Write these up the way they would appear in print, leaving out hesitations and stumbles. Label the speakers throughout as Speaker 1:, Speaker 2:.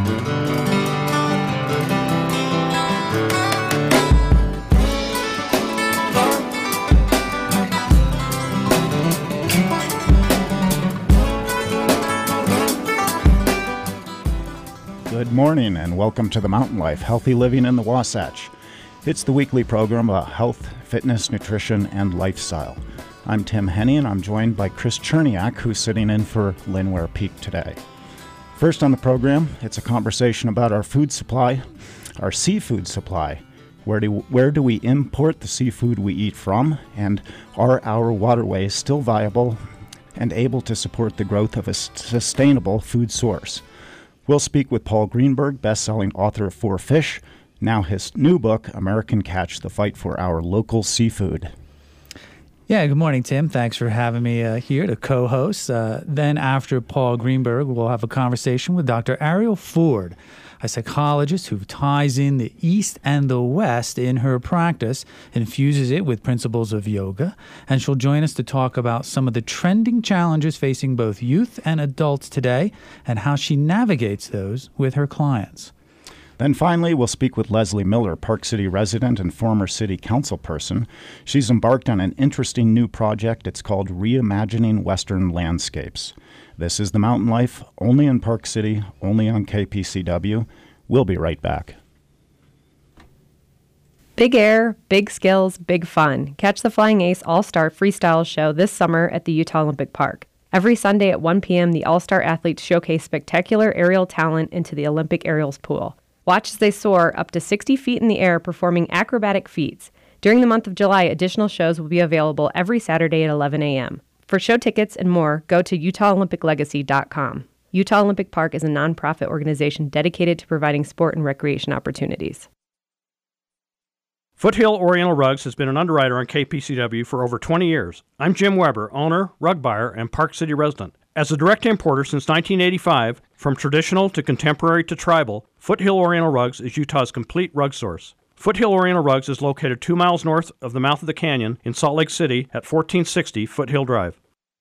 Speaker 1: Good morning and welcome to the Mountain Life, Healthy Living in the Wasatch. It's the weekly program about health, fitness, nutrition, and lifestyle. I'm Tim Henney and I'm joined by Chris Cherniak, who's sitting in for Lynn Ware Peak today. First on the program, it's a conversation about our food supply, our seafood supply. Where do we import the seafood we eat from, and are our waterways still viable and able to support the growth of a sustainable food source? We'll speak with Paul Greenberg, best-selling author of For Fish, now his new book, American Catch, The Fight for Our Local Seafood.
Speaker 2: Yeah, good morning, Tim. Thanks for having me here to co-host. Then after Paul Greenberg, we'll have a conversation with Dr. Ariel Ford, a psychologist who ties in the East and the West in her practice, infuses it with principles of yoga, and she'll join us to talk about some of the trending challenges facing both youth and adults today and how she navigates those with her clients.
Speaker 1: Then finally, we'll speak with Leslie Miller, Park City resident and former city council person. She's embarked on an interesting new project. It's called Reimagining Western Landscapes. This is The Mountain Life, only in Park City, only on KPCW. We'll be right back.
Speaker 3: Big air, big skills, big fun. Catch the Flying Ace All-Star Freestyle Show this summer at the Utah Olympic Park. Every Sunday at 1 p.m., the All-Star athletes showcase spectacular aerial talent into the Olympic aerials pool. Watch as they soar up to 60 feet in the air performing acrobatic feats. During the month of July, additional shows will be available every Saturday at 11 a.m. For show tickets and more, go to UtahOlympicLegacy.com. Utah Olympic Park is a nonprofit organization dedicated to providing sport and recreation opportunities.
Speaker 4: Foothill Oriental Rugs has been an underwriter on KPCW for over 20 years. I'm Jim Weber, owner, rug buyer, and Park City resident. As a direct importer since 1985, from traditional to contemporary to tribal, Foothill Oriental Rugs is Utah's complete rug source. Foothill Oriental Rugs is located 2 miles north of the mouth of the canyon in Salt Lake City at 1460 Foothill Drive.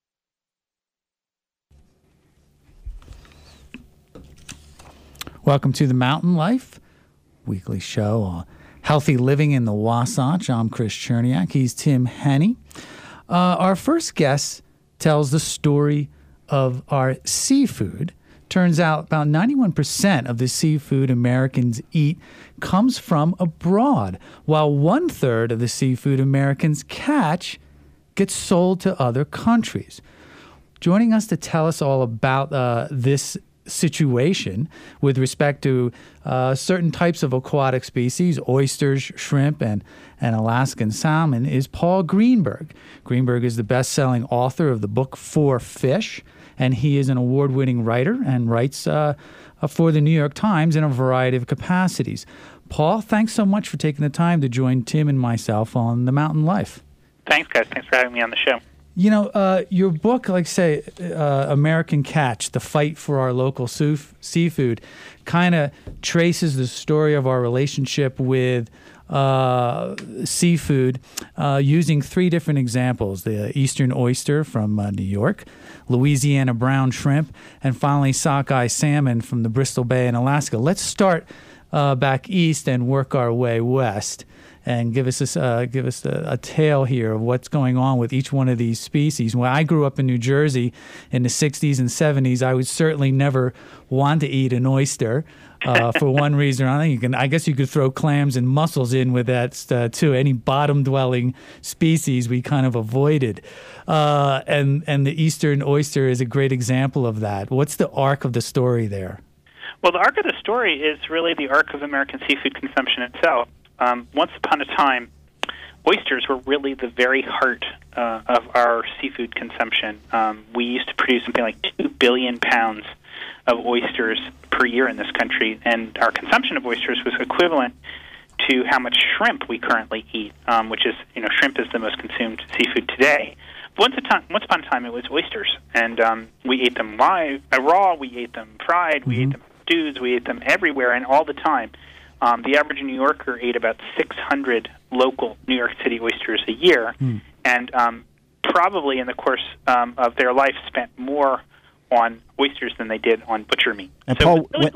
Speaker 2: Welcome to the Mountain Life weekly show, Healthy Living in the Wasatch. I'm Chris Cherniak. He's Tim Henney. Our first guest tells the story of our seafood. Turns out about 91% of the seafood Americans eat comes from abroad, while 1/3 of the seafood Americans catch gets sold to other countries. Joining us to tell us all about this situation with respect to certain types of aquatic species, oysters, shrimp, and Alaskan salmon, is Paul Greenberg. Greenberg is the best-selling author of the book For Fish, and he is an award-winning writer and writes for the New York Times in a variety of capacities. Paul, thanks so much for taking the time to join Tim and myself on The Mountain Life.
Speaker 5: Thanks, guys. Thanks for having me on the show.
Speaker 2: You know, your book, like say, American Catch, The Fight for Our Local Seafood, kind of traces the story of our relationship with seafood using 3 different examples: the Eastern oyster from New York, Louisiana brown shrimp, and finally sockeye salmon from the Bristol Bay in Alaska. Let's start back east and work our way west, and give us a tale here of what's going on with each one of these species. When I grew up in New Jersey in the 60s and 70s, I would certainly never want to eat an oyster for one reason or another. I guess you could throw clams and mussels in with that too. Any bottom-dwelling species we kind of avoided. And the Eastern oyster is a great example of that. What's the arc of the story there?
Speaker 5: Well, the arc of the story is really the arc of American seafood consumption itself. Once upon a time, oysters were really the very heart of our seafood consumption. We used to produce something like 2 billion pounds of oysters per year in this country, and our consumption of oysters was equivalent to how much shrimp we currently eat, which is, shrimp is the most consumed seafood today. Once upon a time, it was oysters, and we ate them raw, we ate them fried, we ate them stews, we ate them everywhere and all the time. The average New Yorker ate about 600 local New York City oysters a year, and probably in the course of their life spent more on oysters than they did on butcher meat.
Speaker 1: And
Speaker 5: so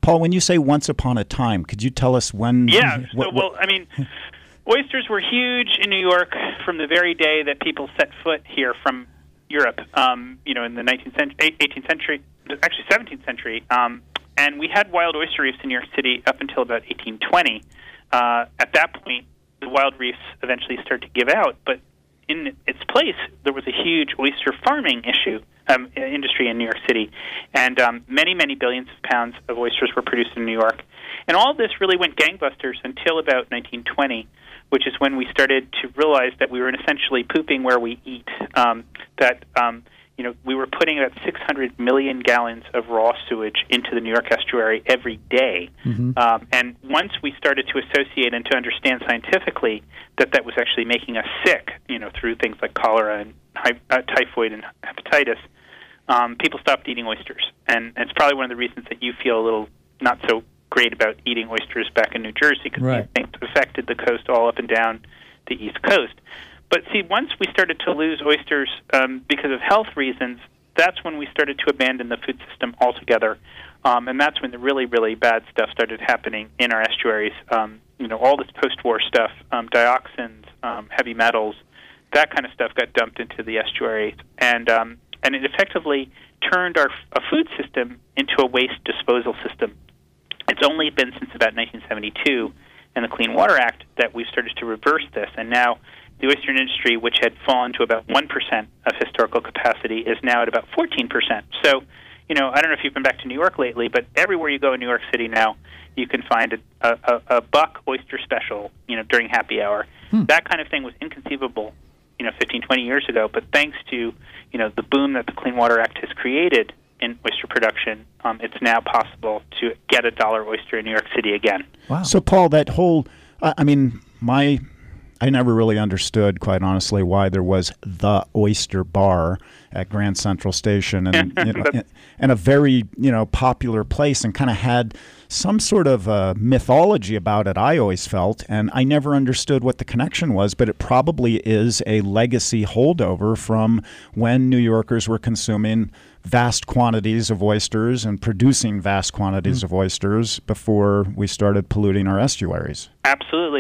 Speaker 1: Paul, when you say once upon a time, could you tell us when?
Speaker 5: Yeah. Oysters were huge in New York from the very day that people set foot here from Europe. In the 18th century, actually 17th century, and we had wild oyster reefs in New York City up until about 1820. At that point, the wild reefs eventually started to give out, but in its place, there was a huge oyster farming industry in New York City, and many, many billions of pounds of oysters were produced in New York. And all of this really went gangbusters until about 1920, which is when we started to realize that we were essentially pooping where we eat, we were putting about 600 million gallons of raw sewage into the New York estuary every day.
Speaker 2: Mm-hmm.
Speaker 5: And once we started to associate and to understand scientifically that was actually making us sick, through things like cholera and typhoid and hepatitis, people stopped eating oysters. And it's probably one of the reasons that you feel a little not so great about eating oysters back in New Jersey, because
Speaker 2: right.
Speaker 5: these things affected the coast all up and down the East Coast. But see, once we started to lose oysters because of health reasons, that's when we started to abandon the food system altogether. And that's when the really, really bad stuff started happening in our estuaries. All this post-war stuff, dioxins, heavy metals, that kind of stuff got dumped into the estuaries. And it effectively turned our food system into a waste disposal system. It's only been since about 1972 and the Clean Water Act that we've started to reverse this. And now the oyster industry, which had fallen to about 1% of historical capacity, is now at about 14%. So, I don't know if you've been back to New York lately, but everywhere you go in New York City now, you can find a buck oyster special, during happy hour. That kind of thing was inconceivable, 15, 20 years ago. But thanks to, the boom that the Clean Water Act has created in oyster production, it's now possible to get a dollar oyster in New York City again.
Speaker 2: Wow.
Speaker 1: So, Paul, that whole, I never really understood, quite honestly, why there was the Oyster Bar at Grand Central Station, and and a very popular place, and kind of had some sort of mythology about it. I always felt, and I never understood what the connection was, but it probably is a legacy holdover from when New Yorkers were consuming vast quantities of oysters and producing vast quantities of oysters before we started polluting our estuaries.
Speaker 5: Absolutely.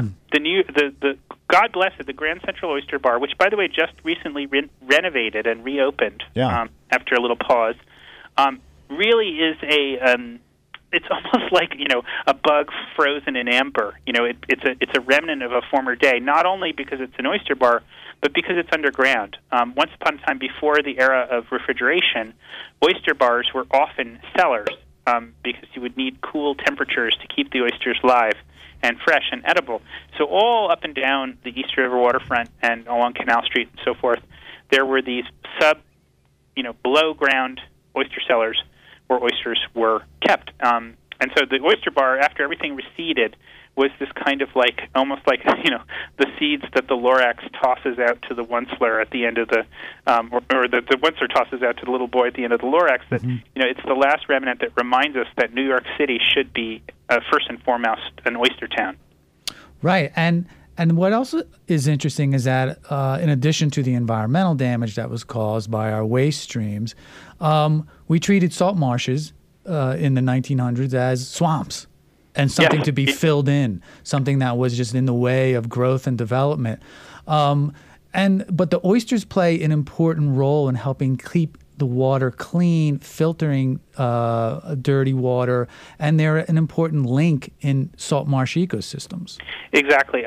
Speaker 5: The God bless it, the Grand Central Oyster Bar, which, by the way, just recently renovated and reopened after a little pause, really is it's almost like a bug frozen in amber. It's a remnant of a former day. Not only because it's an oyster bar, but because it's underground. Once upon a time, before the era of refrigeration, oyster bars were often cellars because you would need cool temperatures to keep the oysters live and fresh and edible. So all up and down the East River waterfront and along Canal Street and so forth, there were these below ground oyster cellars where oysters were kept. And so the oyster bar, after everything receded, was this kind of almost like the seeds that the Lorax tosses out to the Onceler at the end of the, or the Onceler tosses out to the little boy at the end of the Lorax. That it's the last remnant that reminds us that New York City should be first and foremost an oyster town.
Speaker 2: Right, and what else is interesting is that in addition to the environmental damage that was caused by our waste streams, we treated salt marshes in the 1900s as swamps and something to be filled in, something that was just in the way of growth and development. But the oysters play an important role in helping keep the water clean, filtering dirty water, and they're an important link in salt marsh ecosystems.
Speaker 5: Exactly.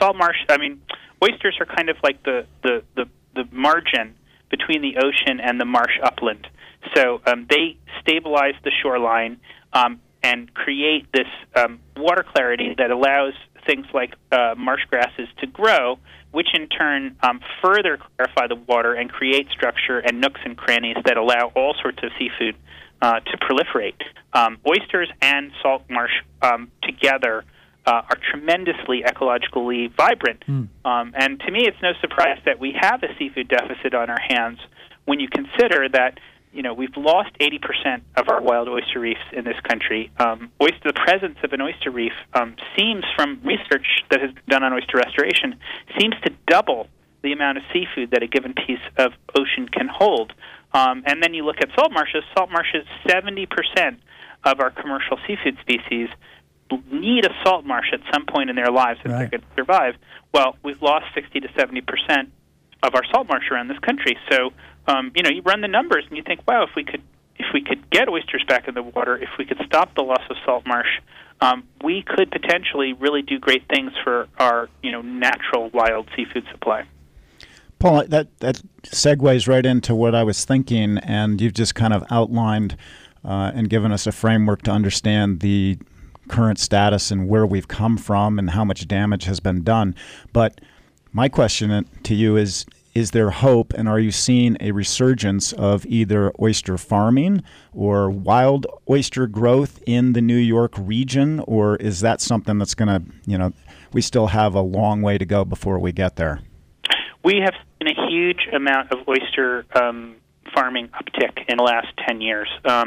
Speaker 5: Oysters are kind of like the margin between the ocean and the marsh upland. So they stabilize the shoreline and create this water clarity that allows things like marsh grasses to grow, which in turn further clarify the water and create structure and nooks and crannies that allow all sorts of seafood to proliferate. Oysters and salt marsh together are tremendously ecologically vibrant. And to me, it's no surprise that we have a seafood deficit on our hands when you consider that we've lost 80% of our wild oyster reefs in this country. The presence of an oyster reef seems, from research that has been done on oyster restoration, seems to double the amount of seafood that a given piece of ocean can hold. And then you look at salt marshes. Salt marshes, 70% of our commercial seafood species need a salt marsh at some point in their lives if they're going to survive. Well, we've lost 60 to 70% of our salt marsh around this country. So, you run the numbers and you think, wow, if we could get oysters back in the water, if we could stop the loss of salt marsh, we could potentially really do great things for our, natural wild seafood supply.
Speaker 1: Paul, that segues right into what I was thinking, and you've just kind of outlined and given us a framework to understand the current status and where we've come from and how much damage has been done. But my question to you is there hope, and are you seeing a resurgence of either oyster farming or wild oyster growth in the New York region, or is that something that's going to, we still have a long way to go before we get there?
Speaker 5: We have seen a huge amount of oyster farming uptick in the last 10 years.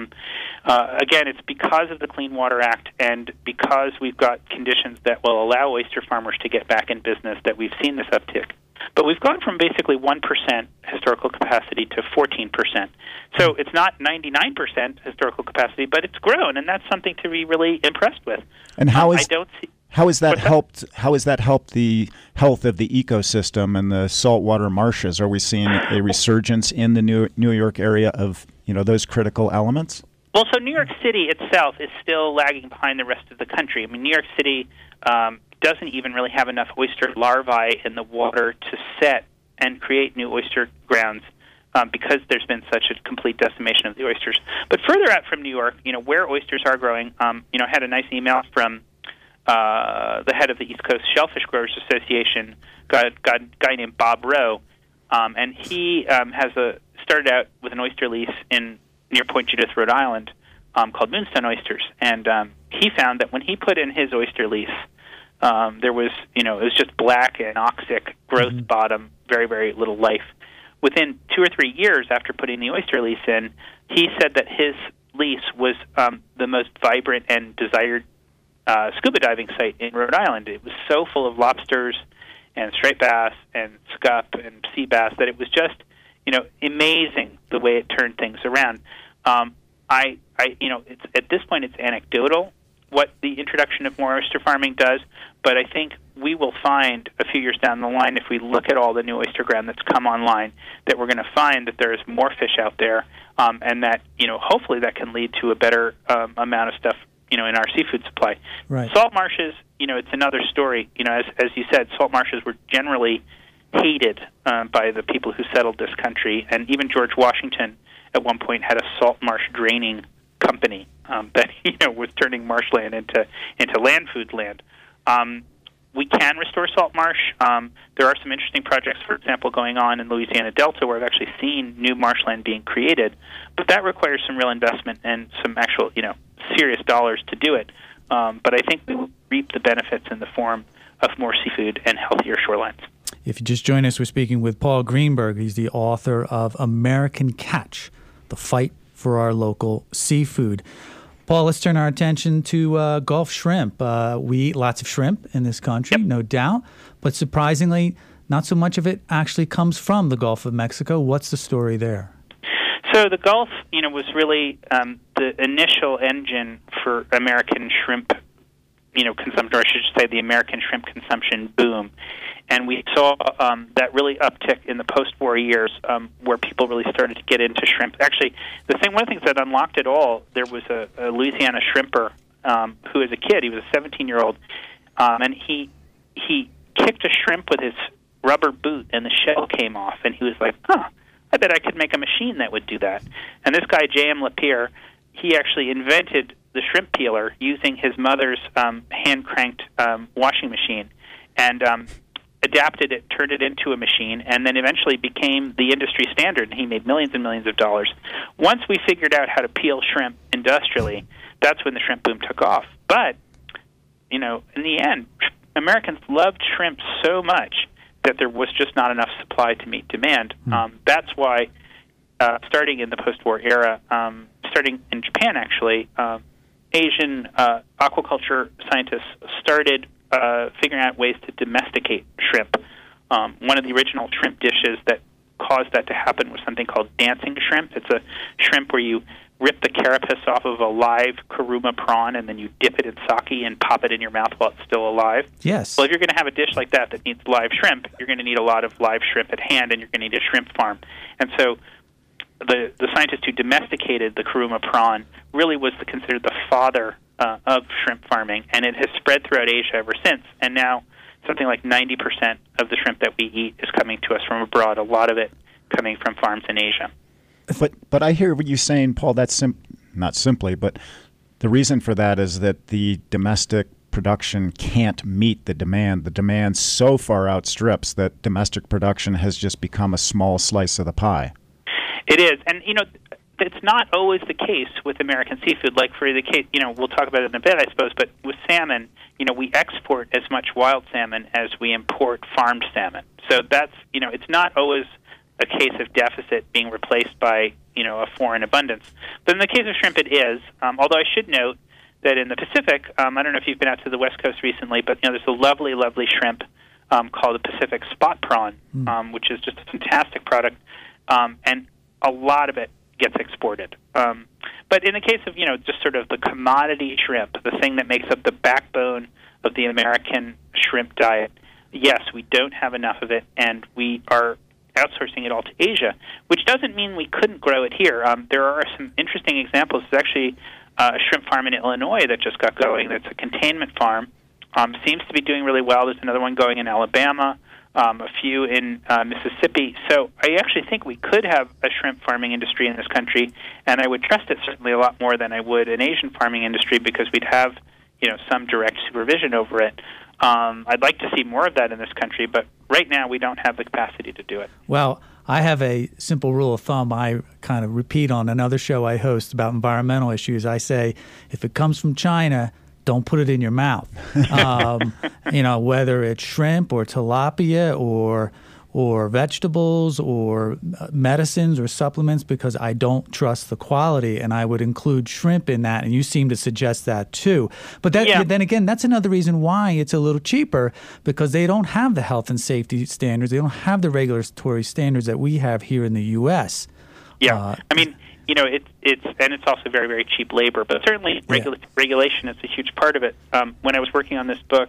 Speaker 5: Again, it's because of the Clean Water Act and because we've got conditions that will allow oyster farmers to get back in business that we've seen this uptick. But we've gone from basically 1% historical capacity to 14%. So it's not 99% historical capacity, but it's grown, and that's something to be really impressed with.
Speaker 1: And how has that helped the health of the ecosystem and the saltwater marshes? Are we seeing a resurgence in the New York area of those critical elements?
Speaker 5: Well, so New York City itself is still lagging behind the rest of the country. I mean, New York City doesn't even really have enough oyster larvae in the water to set and create new oyster grounds because there's been such a complete decimation of the oysters. But further out from New York, where oysters are growing, I had a nice email from the head of the East Coast Shellfish Growers Association, a guy named Bob Rowe, and he has started out with an oyster lease near Point Judith, Rhode Island, called Moonstone Oysters, and he found that when he put in his oyster lease, there was, it was just black and anoxic growth bottom, very, very little life. Within 2 or 3 years after putting the oyster lease in, he said that his lease was the most vibrant and desired scuba diving site in Rhode Island. It was so full of lobsters and striped bass and scup and sea bass that it was just, amazing the way it turned things around. It's at this point it's anecdotal what the introduction of more oyster farming does, but I think we will find a few years down the line, if we look at all the new oyster ground that's come online, that we're going to find that there is more fish out there, and that hopefully that can lead to a better amount of stuff in our seafood supply.
Speaker 2: Right.
Speaker 5: Salt marshes, it's another story. As you said, salt marshes were generally hated by the people who settled this country, and even George Washington at one point had a salt marsh draining company that was turning marshland into land food land. We can restore salt marsh. There are some interesting projects, for example, going on in Louisiana Delta where I've actually seen new marshland being created, but that requires some real investment and some actual serious dollars to do it. But I think we will reap the benefits in the form of more seafood and healthier shorelines.
Speaker 2: If you just join us, we're speaking with Paul Greenberg. He's the author of American Catch, The Fight for Our Local Seafood. Paul, let's turn our attention to Gulf shrimp. We eat lots of shrimp in this country, no doubt, but surprisingly, not so much of it actually comes from the Gulf of Mexico. What's the story there?
Speaker 5: So the Gulf, was really the initial engine for American shrimp, consumption, or I should say the American shrimp consumption boom. And we saw that really uptick in the post-war years where people really started to get into shrimp. Actually, one of the things that unlocked it all, there was a Louisiana shrimper who as a kid, he was a 17-year-old, and he kicked a shrimp with his rubber boot and the shell came off. And he was like, I bet I could make a machine that would do that. And this guy, J.M. Lapierre, he actually invented the shrimp peeler using his mother's hand-cranked washing machine and adapted it, turned it into a machine, and then eventually became the industry standard, and he made millions and millions of dollars. Once we figured out how to peel shrimp industrially, that's when the shrimp boom took off. But, in the end, Americans loved shrimp so much that there was just not enough supply to meet demand. That's why, starting in the post-war era, starting in Japan, actually, Asian aquaculture scientists started figuring out ways to domesticate shrimp. One of the original shrimp dishes that caused that to happen was something called dancing shrimp. It's a shrimp where you rip the carapace off of a live Kuruma prawn, and then you dip it in sake and pop it in your mouth while it's still alive.
Speaker 2: Yes.
Speaker 5: Well, if you're going to have a dish like that needs live shrimp, you're going to need a lot of live shrimp at hand, and you're going to need a shrimp farm. And so the scientist who domesticated the Kuruma prawn really was considered the father of shrimp farming, and it has spread throughout Asia ever since. And now something like 90% of the shrimp that we eat is coming to us from abroad, a lot of it coming from farms in Asia.
Speaker 1: But I hear what you're saying, Paul. That's not simply, but the reason for that is that the domestic production can't meet the demand. The demand so far outstrips that domestic production has just become a small slice of the pie.
Speaker 5: It is, and it's not always the case with American seafood. Like for the case, we'll talk about it in a bit, I suppose. But with salmon, we export as much wild salmon as we import farmed salmon. So that's it's not always a case of deficit being replaced by a foreign abundance. But in the case of shrimp, it is. Although I should note that in the Pacific, I don't know if you've been out to the West Coast recently, but there's a lovely, lovely shrimp called the Pacific spot prawn, which is just a fantastic product, and a lot of it gets exported. But in the case of just sort of the commodity shrimp, the thing that makes up the backbone of the American shrimp diet, yes, we don't have enough of it, and we are outsourcing it all to Asia, which doesn't mean we couldn't grow it here. There are some interesting examples. There's actually a shrimp farm in Illinois that just got going. That's a containment farm. Seems to be doing really well. There's another one going in Alabama, a few in Mississippi. So I actually think we could have a shrimp farming industry in this country, and I would trust it certainly a lot more than I would an Asian farming industry because we'd have some direct supervision over it. I'd like to see more of that in this country, but right now we don't have the capacity to do it.
Speaker 2: Well, I have a simple rule of thumb I kind of repeat on another show I host about environmental issues. I say, if it comes from China, don't put it in your mouth. Whether it's shrimp or tilapia or vegetables or medicines or supplements, because I don't trust the quality, and I would include shrimp in that, and you seem to suggest that too. But then again, that's another reason why it's a little cheaper, because they don't have the health and safety standards. They don't have the regulatory standards that we have here in the U.S.
Speaker 5: Yeah, it's also very, very cheap labor, but certainly regulation is a huge part of it. When I was working on this book,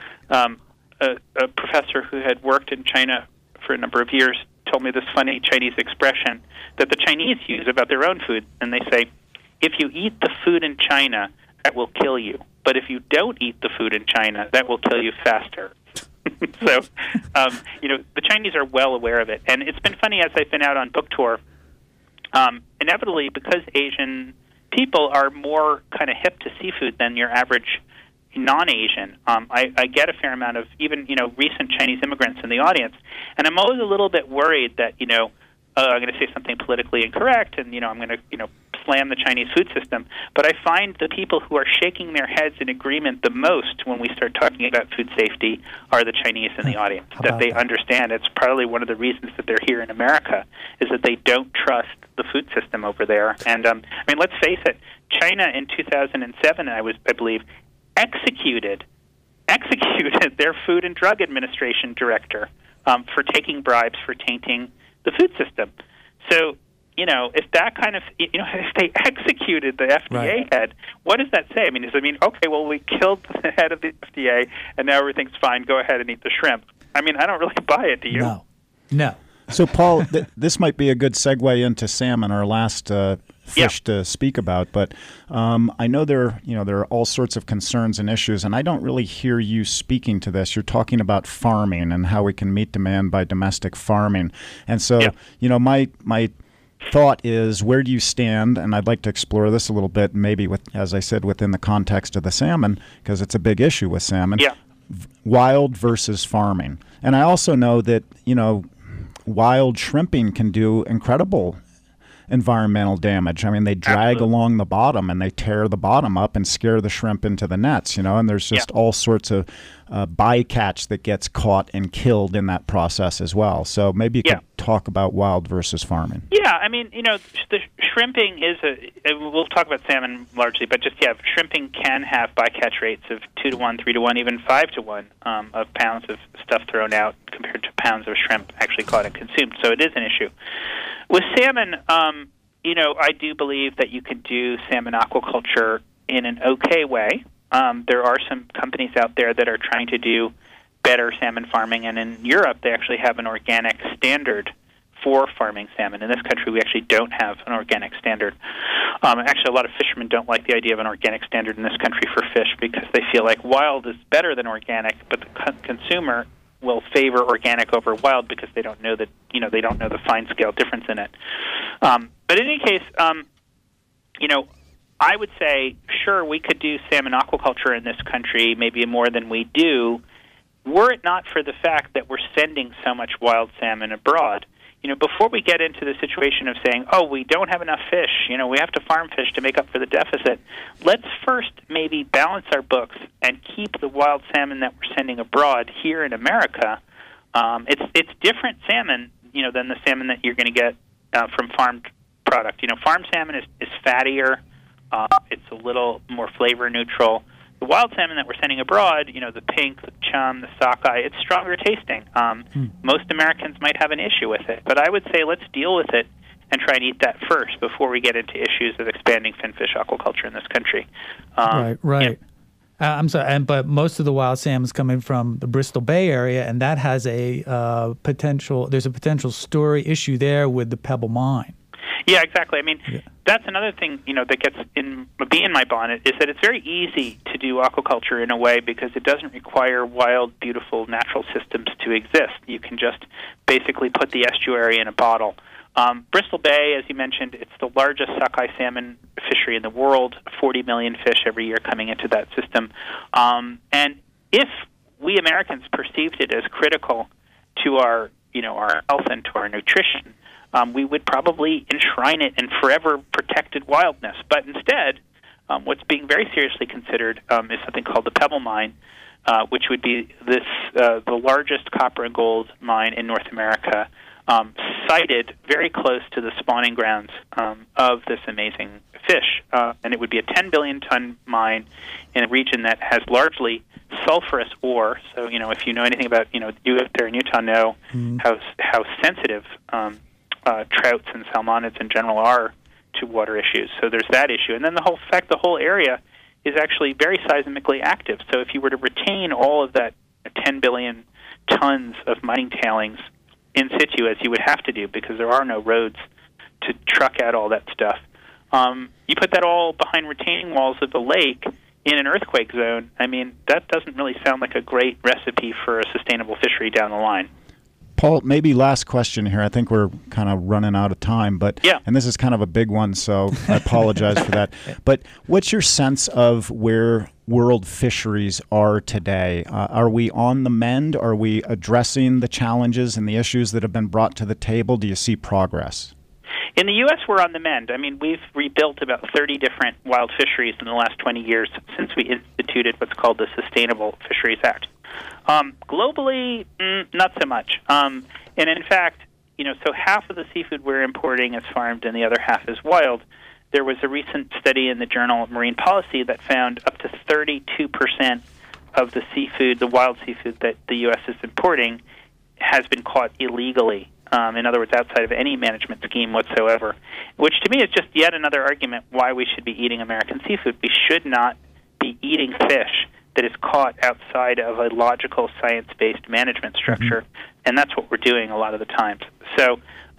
Speaker 5: a professor who had worked in China for a number of years told me this funny Chinese expression that the Chinese use about their own food, and they say, if you eat the food in China, that will kill you. But if you don't eat the food in China, that will kill you faster. So, the Chinese are well aware of it. And it's been funny as I've been out on book tour, inevitably, because Asian people are more kind of hip to seafood than your average non-Asian. I get a fair amount of even recent Chinese immigrants in the audience, and I'm always a little bit worried that I'm going to say something politically incorrect, and I'm going to slam the Chinese food system. But I find the people who are shaking their heads in agreement the most when we start talking about food safety are the Chinese in the audience. That they understand it's probably one of the reasons that they're here in America is that they don't trust the food system over there. And let's face it, China in 2007, I believe, executed their Food and Drug Administration director for taking bribes for tainting the food system. So, if that kind of, if they executed the FDA head, what does that say? Does it mean, okay, well, we killed the head of the FDA and now everything's fine, go ahead and eat the shrimp? I don't really buy it, do you?
Speaker 2: No.
Speaker 1: So, Paul, this might be a good segue into salmon, our last fish to speak about. But I know there are all sorts of concerns and issues, and I don't really hear you speaking to this. You're talking about farming and how we can meet demand by domestic farming. And so, my thought is, where do you stand? And I'd like to explore this a little bit, maybe as I said, within the context of the salmon, because it's a big issue with salmon.
Speaker 5: Yeah.
Speaker 1: Wild versus farming. And I also know that, wild shrimping can do incredible environmental damage. They drag along the bottom and they tear the bottom up and scare the shrimp into the nets, and there's just all sorts of bycatch that gets caught and killed in that process as well. So maybe you could talk about wild versus farming.
Speaker 5: Yeah, I mean, the shrimping is we'll talk about salmon largely, but just, shrimping can have bycatch rates of 2 to 1, 3 to 1, even 5 to 1 of pounds of stuff thrown out compared to pounds of shrimp actually caught and consumed. So it is an issue. With salmon, I do believe that you can do salmon aquaculture in an okay way. There are some companies out there that are trying to do better salmon farming, and in Europe they actually have an organic standard for farming salmon. In this country, we actually don't have an organic standard. Actually, a lot of fishermen don't like the idea of an organic standard in this country for fish because they feel like wild is better than organic, but the consumer will favor organic over wild because they don't know that they don't know the fine scale difference in it. But in any case, I would say, sure, we could do salmon aquaculture in this country, maybe more than we do, were it not for the fact that we're sending so much wild salmon abroad. Before we get into the situation of saying, oh, we don't have enough fish, we have to farm fish to make up for the deficit, let's first maybe balance our books and keep the wild salmon that we're sending abroad here in America. It's different salmon, than the salmon that you're going to get from farmed product. Farmed salmon is fattier. It's a little more flavor neutral. The wild salmon that we're sending abroad, the pink, the chum, the sockeye, it's stronger tasting. Most Americans might have an issue with it, but I would say let's deal with it and try and eat that first before we get into issues of expanding finfish aquaculture in this country.
Speaker 2: Right. I'm sorry, but most of the wild salmon is coming from the Bristol Bay area, and that has a potential story issue there with the Pebble Mine.
Speaker 5: Yeah, exactly. I mean, that's another thing, that gets in a bee in my bonnet is that it's very easy to do aquaculture in a way because it doesn't require wild, beautiful natural systems to exist. You can just basically put the estuary in a bottle. Bristol Bay, as you mentioned, it's the largest sockeye salmon fishery in the world, 40 million fish every year coming into that system. And if we Americans perceived it as critical to our health and to our nutrition, we would probably enshrine it in forever protected wildness. But instead, what's being very seriously considered is something called the Pebble Mine, which would be the largest copper and gold mine in North America, sited very close to the spawning grounds of this amazing fish. And it would be a 10 billion ton mine in a region that has largely sulfurous ore. So, if you know anything about, you up there in Utah know how sensitive trouts and salmonids in general are to water issues. So there's that issue. And then the whole area is actually very seismically active. So if you were to retain all of that 10 billion tons of mining tailings in situ, as you would have to do because there are no roads to truck out all that stuff, you put that all behind retaining walls of the lake in an earthquake zone. I mean, that doesn't really sound like a great recipe for a sustainable fishery down the line.
Speaker 1: Paul, maybe last question here. I think we're kind of running out of time, and this is kind of a big one, so I apologize for that. But what's your sense of where world fisheries are today? Are we on the mend? Are we addressing the challenges and the issues that have been brought to the table? Do you see progress?
Speaker 5: In the U.S., we're on the mend. I mean, we've rebuilt about 30 different wild fisheries in the last 20 years since we instituted what's called the Sustainable Fisheries Act. Globally, not so much. And in fact, so half of the seafood we're importing is farmed and the other half is wild. There was a recent study in the journal Marine Policy that found up to 32% of the seafood, the wild seafood that the U.S. is importing, has been caught illegally. In other words, outside of any management scheme whatsoever, which to me is just yet another argument why we should be eating American seafood. We should not be eating fish that is caught outside of a logical, science-based management structure, and that's what we're doing a lot of the times. So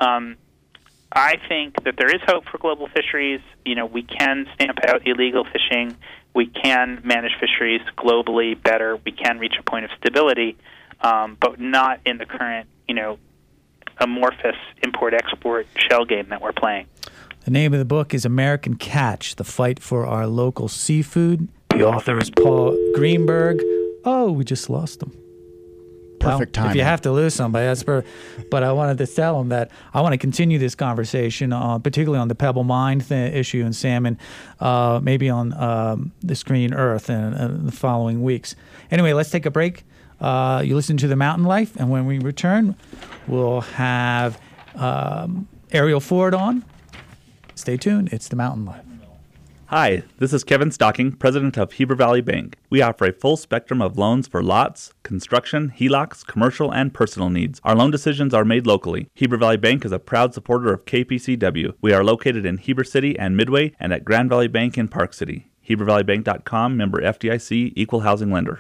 Speaker 5: I think that there is hope for global fisheries. We can stamp out illegal fishing. We can manage fisheries globally better. We can reach a point of stability, but not in the current, amorphous import-export shell game that we're playing.
Speaker 2: The name of the book is American Catch, The Fight for Our Local Seafood. The author is Paul Greenberg. Oh, we just lost him.
Speaker 1: Perfect timing.
Speaker 2: If you have to lose somebody, that's but I wanted to tell them that I want to continue this conversation, particularly on the Pebble Mine issue and salmon, maybe on the Screen Earth in the following weeks. Anyway, let's take a break. You listen to The Mountain Life, and when we return, we'll have Ariel Ford on. Stay tuned. It's The Mountain Life.
Speaker 6: Hi, this is Kevin Stocking, president of Heber Valley Bank. We offer a full spectrum of loans for lots, construction, HELOCs, commercial, and personal needs. Our loan decisions are made locally. Heber Valley Bank is a proud supporter of KPCW. We are located in Heber City and Midway and at Grand Valley Bank in Park City. HeberValleyBank.com, member FDIC, equal housing lender.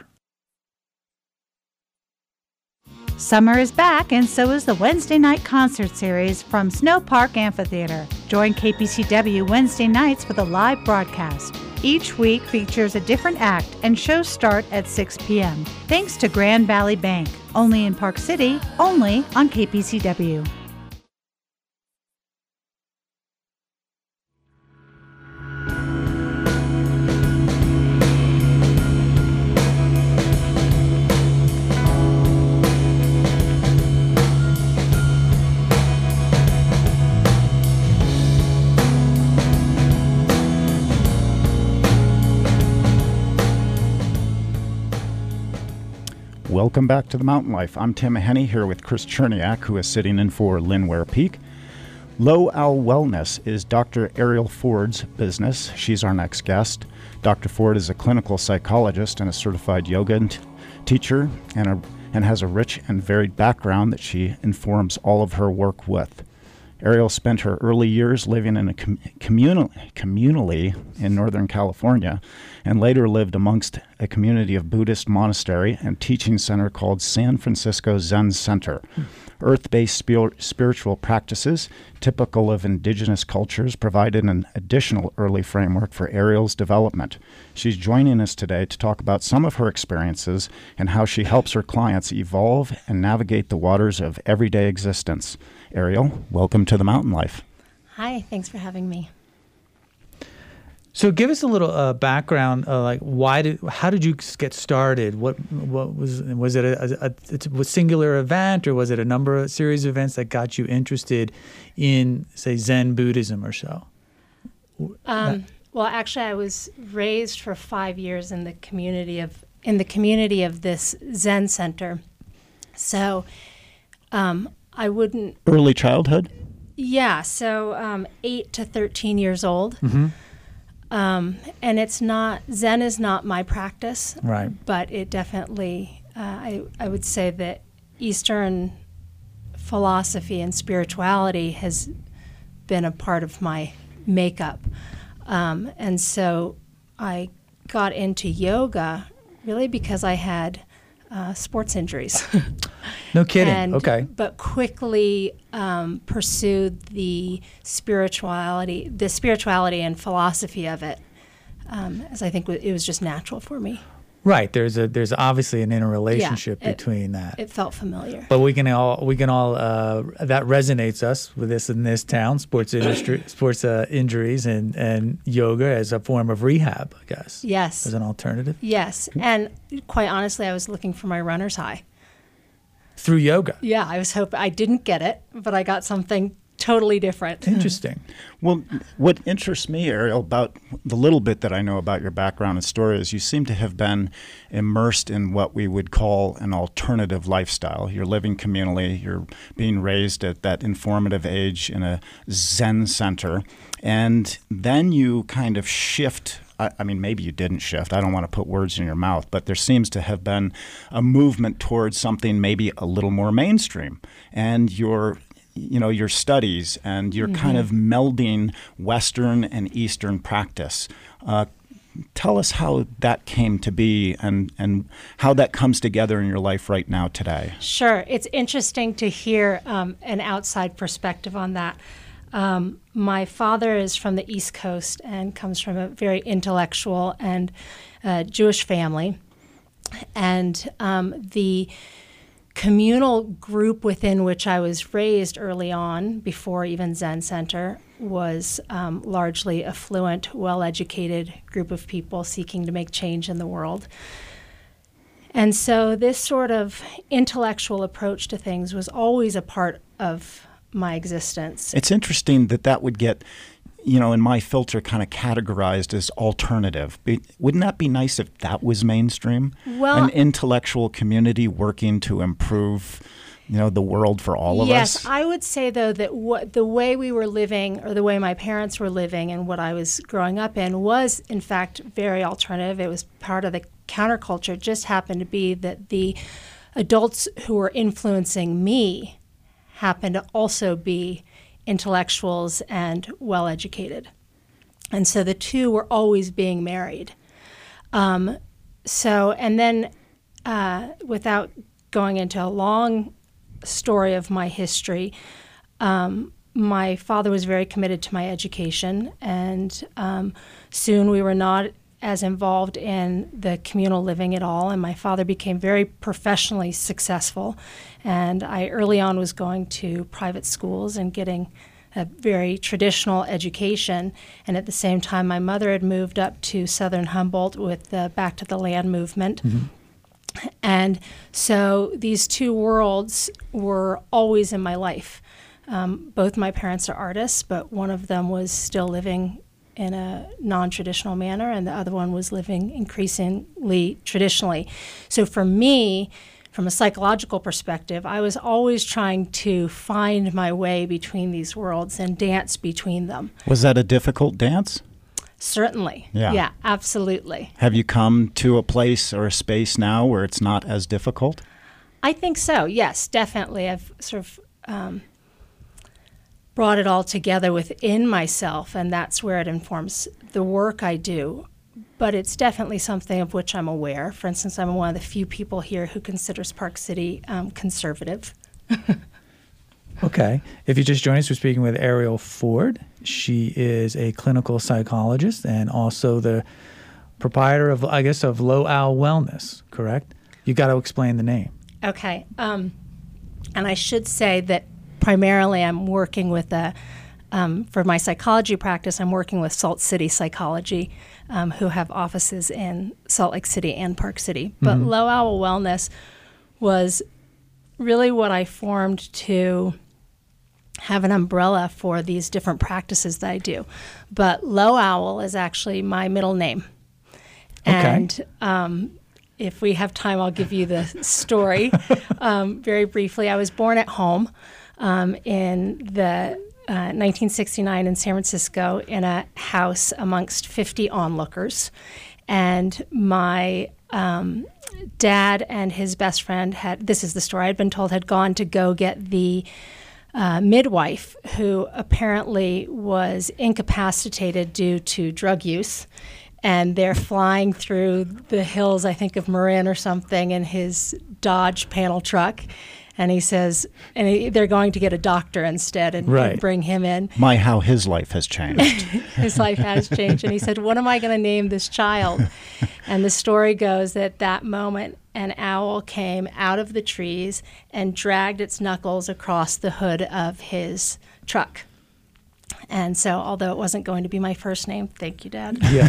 Speaker 7: Summer is back, and so is the Wednesday night concert series from Snow Park Amphitheater. Join KPCW Wednesday nights with a live broadcast. Each week features a different act, and shows start at 6 p.m. Thanks to Grand Valley Bank. Only in Park City, only on KPCW.
Speaker 1: Welcome back to The Mountain Life. I'm Tim Henney here with Chris Cherniak, who is sitting in for Lynn Ware Peak. Low Owl Wellness is Dr. Ariel Ford's business. She's our next guest. Dr. Ford is a clinical psychologist and a certified yoga teacher and has a rich and varied background that she informs all of her work with. Ariel spent her early years living in a communally in Northern California and later lived amongst a community of Buddhist monastery and teaching center called San Francisco Zen Center. Earth-based spiritual practices, typical of indigenous cultures, provided an additional early framework for Ariel's development. She's joining us today to talk about some of her experiences and how she helps her clients evolve and navigate the waters of everyday existence. Ariel, welcome to The Mountain Life.
Speaker 8: Hi, thanks for having me.
Speaker 2: So give us a little background, like how did you get started? What was it a singular event, or was it a series of events that got you interested in, say, Zen Buddhism or so?
Speaker 8: Well, actually, I was raised for 5 years in the community of this Zen center, so I wouldn't.
Speaker 1: Early childhood?
Speaker 8: Yeah, so 8 to 13 years old.
Speaker 2: Mm-hmm.
Speaker 8: And Zen is not my practice,
Speaker 2: right?
Speaker 8: But it definitely, I would say that Eastern philosophy and spirituality has been a part of my makeup. And so I got into yoga really because I had sports injuries.
Speaker 2: No kidding. Okay.
Speaker 8: But quickly pursued the spirituality and philosophy of it, as I think it was just natural for me.
Speaker 2: Right. There's obviously an interrelationship between that.
Speaker 8: It felt familiar.
Speaker 2: But we can all that resonates us with this in this town, sports injuries and yoga as a form of rehab, I guess.
Speaker 8: Yes.
Speaker 2: As an alternative.
Speaker 8: Yes. And quite honestly, I was looking for my runner's high.
Speaker 2: Through yoga.
Speaker 8: Yeah, I didn't get it, but I got something totally different.
Speaker 2: Interesting.
Speaker 1: Well, what interests me, Ariel, about the little bit that I know about your background and story is you seem to have been immersed in what we would call an alternative lifestyle. You're living communally. You're being raised at that informative age in a Zen center. And then you kind of shift. I mean, maybe you didn't shift. I don't want to put words in your mouth, but there seems to have been a movement towards something maybe a little more mainstream. And your studies and you're kind of melding Western and Eastern practice. Tell us how that came to be and how that comes together in your life right now today.
Speaker 8: Sure. It's interesting to hear an outside perspective on that. My father is from the East Coast and comes from a very intellectual and Jewish family. And the communal group within which I was raised early on, before even Zen Center, was largely affluent, well-educated group of people seeking to make change in the world. And so this sort of intellectual approach to things was always a part of my existence.
Speaker 1: It's interesting that would get, in my filter, kind of categorized as alternative. Wouldn't that be nice if that was mainstream?
Speaker 8: Well,
Speaker 1: an intellectual community working to improve, the world for all of us?
Speaker 8: Yes, I would say, though, that the way we were living, or the way my parents were living and what I was growing up in, was, in fact, very alternative. It was part of the counterculture. It just happened to be that the adults who were influencing me happened to also be intellectuals and well-educated. And so the two were always being married. And then without going into a long story of my history, my father was very committed to my education, and soon we were not as involved in the communal living at all, and my father became very professionally successful. And I early on was going to private schools and getting a very traditional education, and at the same time my mother had moved up to Southern Humboldt with the Back to the Land movement. Mm-hmm. And so these two worlds were always in my life. Both my parents are artists, but one of them was still living in a non-traditional manner, and the other one was living increasingly traditionally. So for me, from a psychological perspective, I was always trying to find my way between these worlds and dance between them.
Speaker 1: Was that a difficult dance?
Speaker 8: Certainly.
Speaker 1: Yeah,
Speaker 8: absolutely.
Speaker 1: Have you come to a place or a space now where it's not as difficult?
Speaker 8: I think so, yes, definitely. I've sort of brought it all together within myself, and that's where it informs the work I do. But it's definitely something of which I'm aware. For instance, I'm one of the few people here who considers Park City conservative.
Speaker 2: Okay. If you just joined us, we're speaking with Ariel Ford. She is a clinical psychologist and also the proprietor of Low Owl Wellness, correct? You got to explain the name.
Speaker 8: Okay. And I should say that primarily I'm working with for my psychology practice, I'm working with Salt City Psychology, who have offices in Salt Lake City and Park City. But
Speaker 2: Mm-hmm.
Speaker 8: Low Owl Wellness was really what I formed to have an umbrella for these different practices that I do. But Low Owl is actually my middle name.
Speaker 2: Okay.
Speaker 8: And if we have time, I'll give you the story very briefly. I was born at home in the 1969 in San Francisco in a house amongst 50 onlookers. And my dad and his best friend this is the story I'd been told, had gone to go get the midwife, who apparently was incapacitated due to drug use. And they're flying through the hills, I think of Marin or something, in his Dodge panel truck. And he says, they're going to get a doctor instead and bring him in.
Speaker 1: How his life has changed.
Speaker 8: His life has changed. And he said, what am I going to name this child? And the story goes that at that moment, an owl came out of the trees and dragged its knuckles across the hood of his truck. And so, although it wasn't going to be my first name, thank you, Dad.
Speaker 2: Yeah.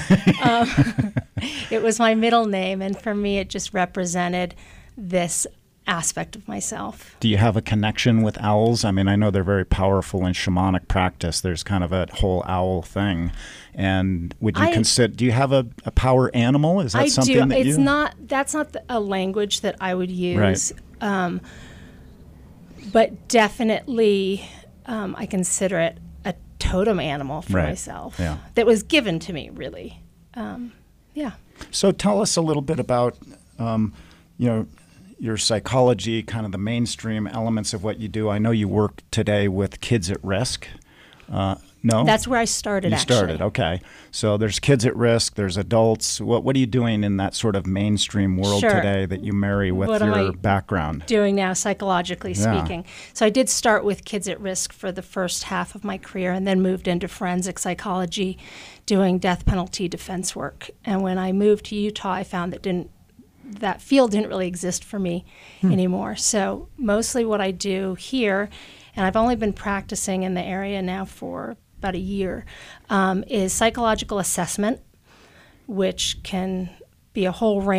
Speaker 8: It was my middle name. And for me, it just represented this aspect of myself.
Speaker 1: Do you have a connection with owls? I mean, I know they're very powerful in shamanic practice. There's kind of a whole owl thing. And would you consider, do you have a power animal? Is that something that
Speaker 8: It's not, that's not a language that I would use.
Speaker 1: Right.
Speaker 8: But definitely I consider it a totem animal for myself.
Speaker 1: Yeah.
Speaker 8: That was given to me, really. Yeah.
Speaker 1: So tell us a little bit about, your psychology, kind of the mainstream elements of what you do. I know you work today with Kids at Risk. No?
Speaker 8: That's where I started,
Speaker 1: You started, okay. So there's kids at risk, there's adults. What are you doing in that sort of mainstream world today that you marry with your background?
Speaker 8: Doing now, psychologically speaking. So I did start with Kids at Risk for the first half of my career and then moved into forensic psychology, doing death penalty defense work. And when I moved to Utah, I found that field didn't really exist for me anymore. So mostly what I do here, and I've only been practicing in the area now for about a year, is psychological assessment, which can answer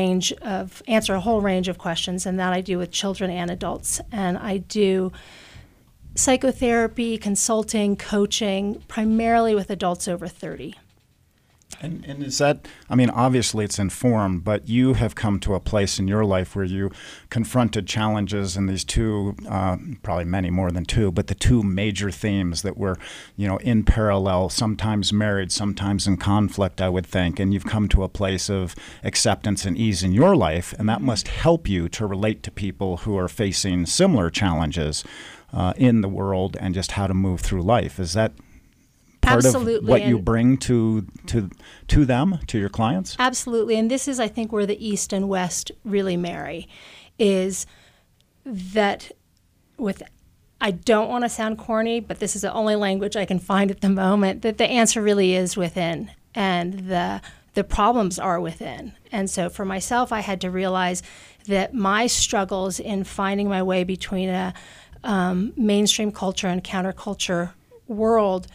Speaker 8: a whole range of questions, and that I do with children and adults. And I do psychotherapy, consulting, coaching, primarily with adults over 30.
Speaker 1: And is that, I mean, obviously it's informed, but you have come to a place in your life where you confronted challenges in these two, probably many more than two, but the two major themes that were, in parallel, sometimes married, sometimes in conflict, I would think. And you've come to a place of acceptance and ease in your life, and that must help you to relate to people who are facing similar challenges in the world and just how to move through life. Is that part
Speaker 8: Absolutely.
Speaker 1: of what you bring to them, to your clients?
Speaker 8: Absolutely. And this is, I think, where the East and West really marry, is that I don't want to sound corny, but this is the only language I can find at the moment, that the answer really is within, and the problems are within. And so for myself, I had to realize that my struggles in finding my way between a mainstream culture and counterculture world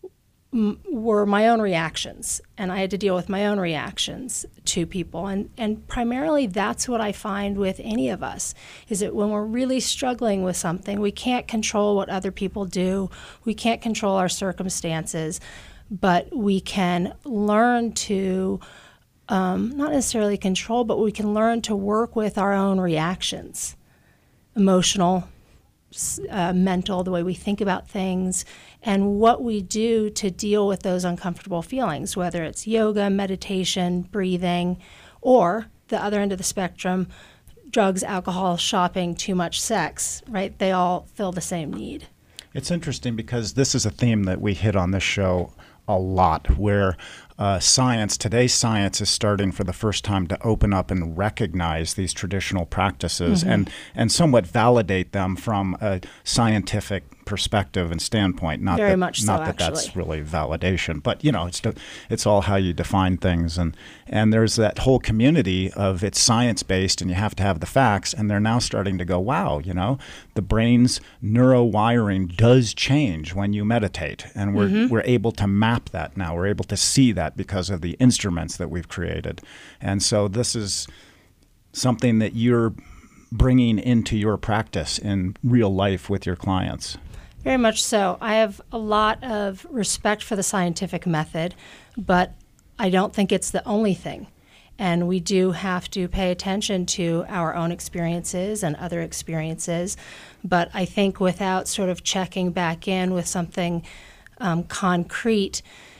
Speaker 8: were my own reactions, and I had to deal with my own reactions to people. And primarily that's what I find with any of us, is that when we're really struggling with something, we can't control what other people do, we can't control our circumstances, but we can learn to, not necessarily control, but we can learn to work with our own reactions, emotional, mental, the way we think about things, and what we do to deal with those uncomfortable feelings, whether it's yoga, meditation, breathing, or the other end of the spectrum, drugs, alcohol, shopping, too much sex, right? They all fill the same need.
Speaker 1: It's interesting because this is a theme that we hit on this show a lot, where today's science is starting for the first time to open up and recognize these traditional practices and somewhat validate them from a scientific perspective and standpoint. Not that that's really validation, but it's all how you define things, and there's that whole community of it's science-based and you have to have the facts, and they're now starting to go, wow, the brain's neurowiring does change when you meditate, and we're able to map that now. We're able to see that because of the instruments that we've created. And so this is something that you're bringing into your practice in real life with your clients.
Speaker 8: Very much so. I have a lot of respect for the scientific method, but I don't think it's the only thing. And we do have to pay attention to our own experiences and other experiences. But I think without sort of checking back in with something concrete,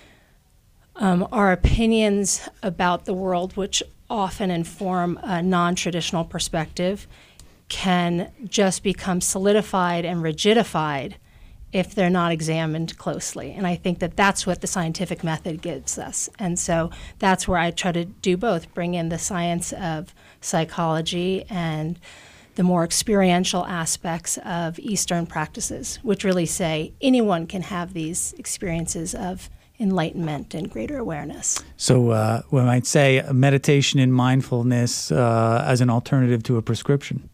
Speaker 8: our opinions about the world, which often inform a non-traditional perspective, can just become solidified and rigidified if they're not examined closely. And I think that that's what the scientific method gives us. And so that's where I try to do both, bring in the science of psychology and the more experiential aspects of Eastern practices, which really say anyone can have these experiences of enlightenment and greater awareness.
Speaker 2: So we might say meditation and mindfulness as an alternative to a prescription.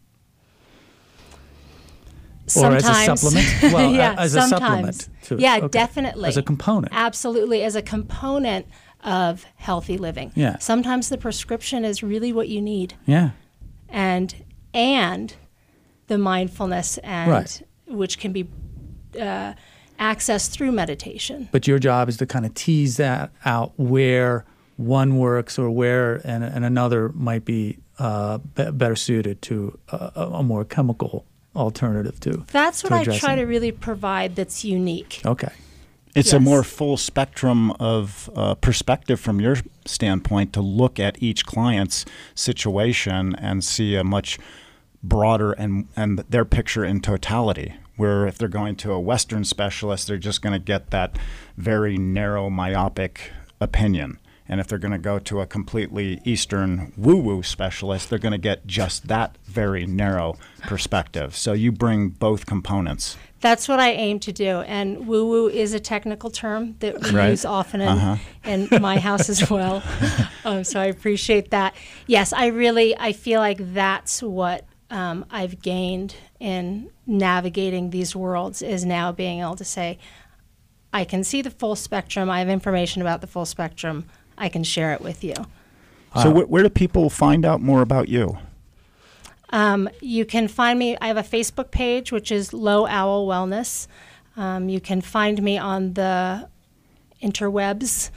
Speaker 8: Sometimes.
Speaker 2: Or as a supplement? Well,
Speaker 8: yeah,
Speaker 2: as
Speaker 8: sometimes.
Speaker 2: a supplement.
Speaker 8: Yeah, definitely.
Speaker 2: As a component.
Speaker 8: Absolutely, as a component of healthy living.
Speaker 2: Yeah.
Speaker 8: Sometimes the prescription is really what you need.
Speaker 2: Yeah.
Speaker 8: And the mindfulness and which can be accessed through meditation.
Speaker 2: But your job is to kind of tease that out where one works or where and another might be better suited to a more chemical alternative to.
Speaker 8: That's what I
Speaker 2: addressing.
Speaker 8: try to really provide that's unique.
Speaker 2: Okay.
Speaker 1: It's a more full spectrum of perspective from your standpoint to look at each client's situation and see a much broader and their picture in totality. Where if they're going to a Western specialist, they're just going to get that very narrow, myopic opinion. And if they're going to go to a completely Eastern woo-woo specialist, they're going to get just that very narrow perspective. So you bring both components.
Speaker 8: That's what I aim to do. And woo-woo is a technical term that we use often in my house as well. So I appreciate that. Yes, I feel like that's what I've gained in navigating these worlds, is now being able to say, I can see the full spectrum. I have information about the full spectrum. I can share it with you.
Speaker 1: So where do people find out more about you?
Speaker 8: You can find me. I have a Facebook page, which is Low Owl Wellness. You can find me on the interwebs.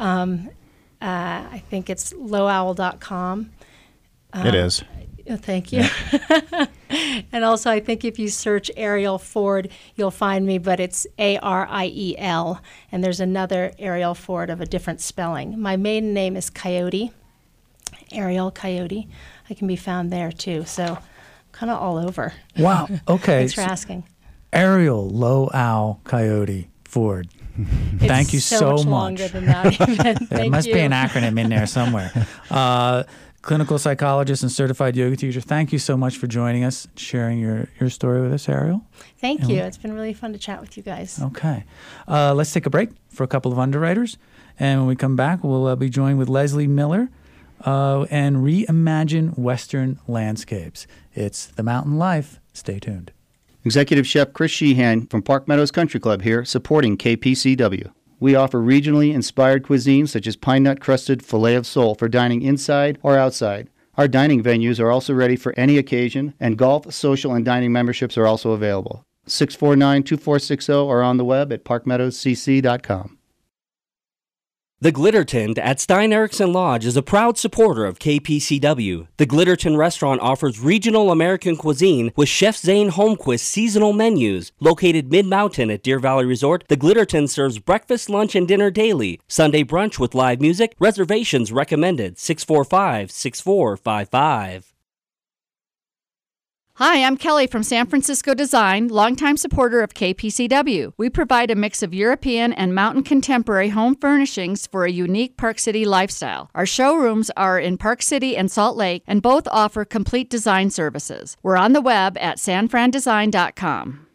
Speaker 8: I think it's lowowl.com.
Speaker 1: It is.
Speaker 8: Thank you. Yeah. And also, I think if you search Ariel Ford, you'll find me, but it's Ariel, and there's another Ariel Ford of a different spelling. My maiden name is Coyote, Ariel Coyote. I can be found there, too, so kind of all over.
Speaker 2: Wow, okay.
Speaker 8: Thanks for asking.
Speaker 2: Ariel Low Owl Coyote Ford. Thank you so much.
Speaker 8: Much longer than that, even.
Speaker 2: There must be an acronym in there somewhere. Clinical psychologist and certified yoga teacher, thank you so much for joining us, sharing your story with us, Ariel.
Speaker 8: Thank you. It's been really fun to chat with you guys.
Speaker 2: Okay. Let's take a break for a couple of underwriters. And when we come back, we'll be joined with Leslie Miller and Reimagine Western Landscapes. It's The Mountain Life. Stay tuned.
Speaker 9: Executive Chef Chris Sheehan from Park Meadows Country Club here, supporting KPCW. We offer regionally inspired cuisines such as pine nut crusted filet of sole for dining inside or outside. Our dining venues are also ready for any occasion, and golf, social, and dining memberships are also available. 649-2460 or on the web at parkmeadowscc.com.
Speaker 10: The Glitter Tent at Stein Eriksen Lodge is a proud supporter of KPCW. The Glitter Tent restaurant offers regional American cuisine with Chef Zane Holmquist's seasonal menus. Located mid-mountain at Deer Valley Resort, the Glitter Tent serves breakfast, lunch, and dinner daily. Sunday brunch with live music. Reservations recommended 645-6455.
Speaker 11: Hi, I'm Kelly from San Francisco Design, longtime supporter of KPCW. We provide a mix of European and mountain contemporary home furnishings for a unique Park City lifestyle. Our showrooms are in Park City and Salt Lake, and both offer complete design services. We're on the web at sanfrandesign.com.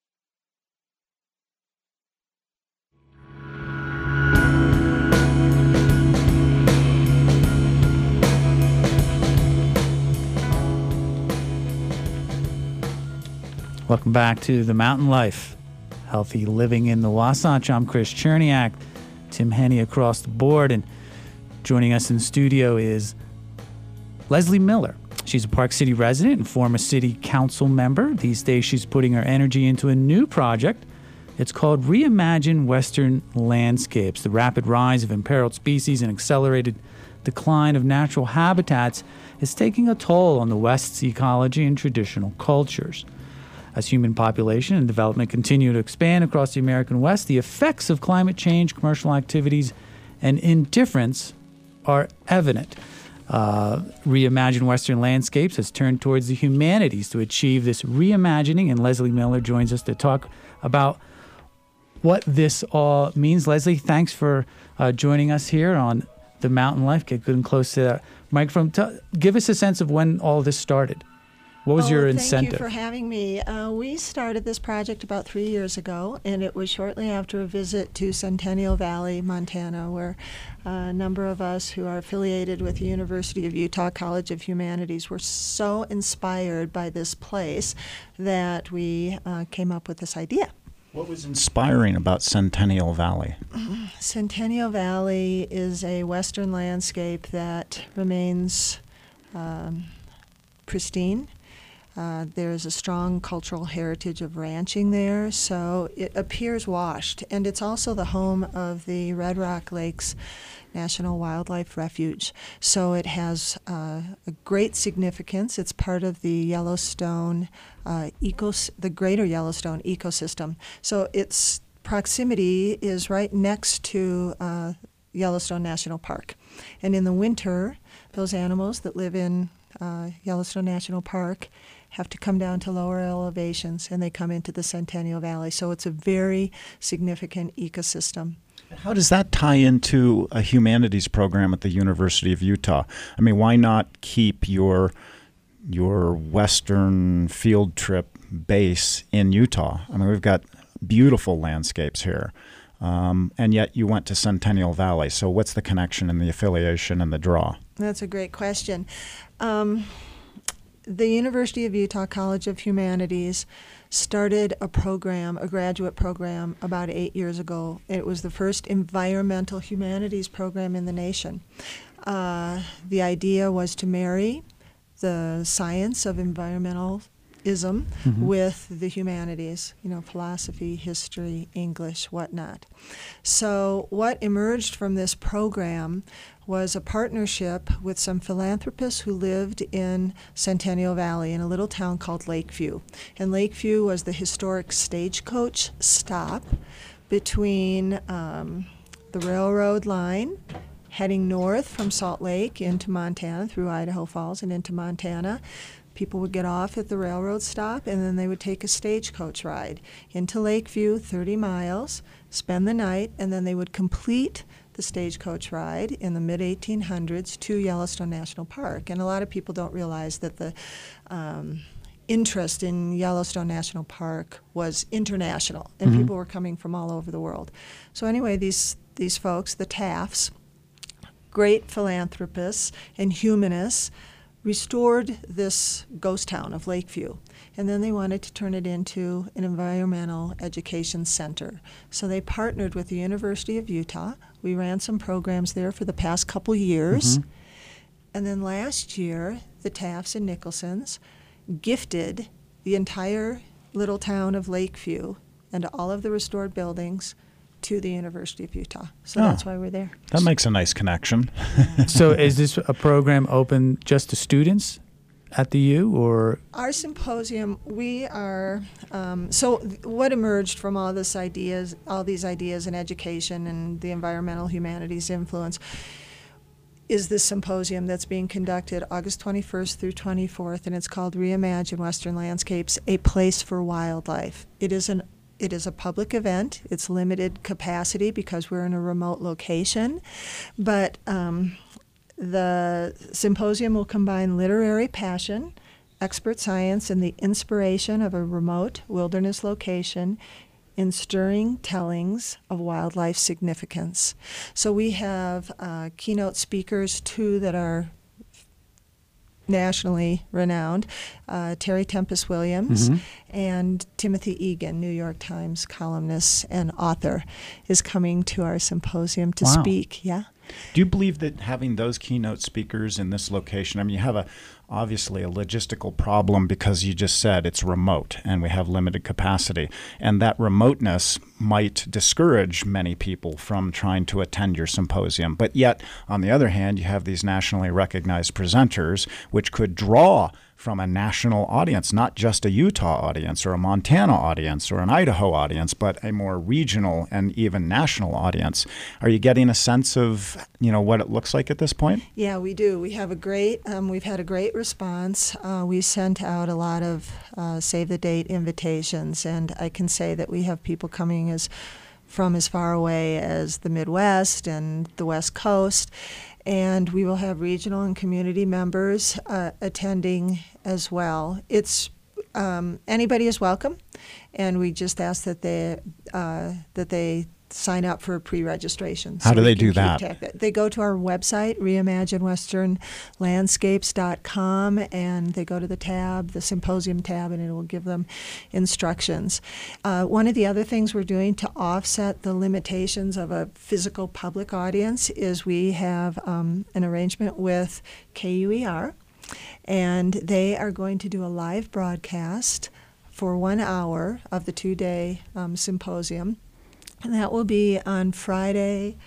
Speaker 2: Welcome back to The Mountain Life, Healthy Living in the Wasatch. I'm Chris Cherniak, Tim Henney across the board, and joining us in the studio is Leslie Miller. She's a Park City resident and former city council member. These days she's putting her energy into a new project. It's called Reimagine Western Landscapes. The rapid rise of imperiled species and accelerated decline of natural habitats is taking a toll on the West's ecology and traditional cultures. As human population and development continue to expand across the American West, the effects of climate change, commercial activities, and indifference are evident. Reimagine Western Landscapes has turned towards the humanities to achieve this reimagining, and Leslie Miller joins us to talk about what this all means. Leslie, thanks for joining us here on The Mountain Life. Get good and close to that microphone. Give us a sense of when all this started. What was your incentive?
Speaker 12: Thank you for having me. We started this project about 3 years ago, and it was shortly after a visit to Centennial Valley, Montana, where a number of us who are affiliated with the University of Utah College of Humanities were so inspired by this place that we came up with this idea.
Speaker 1: What was inspiring about Centennial Valley?
Speaker 12: Centennial Valley is a western landscape that remains pristine. There's a strong cultural heritage of ranching there, so it appears washed. And it's also the home of the Red Rock Lakes National Wildlife Refuge. So it has a great significance. It's part of the Yellowstone, the greater Yellowstone ecosystem. So its proximity is right next to Yellowstone National Park. And in the winter, those animals that live in Yellowstone National Park have to come down to lower elevations, and they come into the Centennial Valley. So it's a very significant ecosystem.
Speaker 1: How does that tie into a humanities program at the University of Utah? I mean, why not keep your Western field trip base in Utah? I mean, we've got beautiful landscapes here, and yet you went to Centennial Valley. So what's the connection and the affiliation and the draw?
Speaker 12: That's a great question. the University of Utah College of Humanities started a program, a graduate program, about 8 years ago. It was the first environmental humanities program in the nation. The idea was to marry the science of environmentalism with the humanities, philosophy, history, English, whatnot. So what emerged from this program was a partnership with some philanthropists who lived in Centennial Valley in a little town called Lakeview. And Lakeview was the historic stagecoach stop between the railroad line heading north from Salt Lake into Montana, through Idaho Falls and into Montana. People would get off at the railroad stop, and then they would take a stagecoach ride into Lakeview, 30 miles, spend the night, and then they would complete the stagecoach ride in the mid-1800s to Yellowstone National Park. And a lot of people don't realize that the interest in Yellowstone National Park was international, and people were coming from all over the world. So anyway, these folks, the Taffs, great philanthropists and humanists, restored this ghost town of Lakeview, and then they wanted to turn it into an environmental education center. So they partnered with the University of Utah. We ran some programs there for the past couple years. And then last year, the Taffs and Nicholsons gifted the entire little town of Lakeview and all of the restored buildings to the University of Utah. So that's why we're there.
Speaker 1: That makes a nice connection.
Speaker 2: So is this a program open just to students at the U, or?
Speaker 12: Our symposium, we are, what emerged from all these ideas in education and the environmental humanities influence is this symposium that's being conducted August 21st through 24th, and it's called Reimagine Western Landscapes, A Place for Wildlife. It is a public event. It's limited capacity because we're in a remote location. But the symposium will combine literary passion, expert science, and the inspiration of a remote wilderness location in stirring tellings of wildlife significance. So we have keynote speakers, two that are nationally renowned, Terry Tempest Williams and Timothy Egan, New York Times columnist and author, is coming to our symposium to speak. Yeah.
Speaker 1: Do you believe that having those keynote speakers in this location, you have obviously a logistical problem because you just said it's remote and we have limited capacity, and that remoteness might discourage many people from trying to attend your symposium. But yet, on the other hand, you have these nationally recognized presenters which could draw from a national audience, not just a Utah audience or a Montana audience or an Idaho audience, but a more regional and even national audience. Are you getting a sense of, what it looks like at this point?
Speaker 12: Yeah, we do. We have we've had a great response. We sent out a lot of save the date invitations, and I can say that we have people coming from as far away as the Midwest and the West Coast. And we will have regional and community members attending as well. It's anybody is welcome, and we just ask that they sign up for pre-registration.
Speaker 1: How do they do that?
Speaker 12: They go to our website, reimaginewesternlandscapes.com, and they go to the symposium tab, and it will give them instructions. One of the other things we're doing to offset the limitations of a physical public audience is we have an arrangement with KUER, and they are going to do a live broadcast for 1 hour of the 2-day symposium. And that will be on Friday,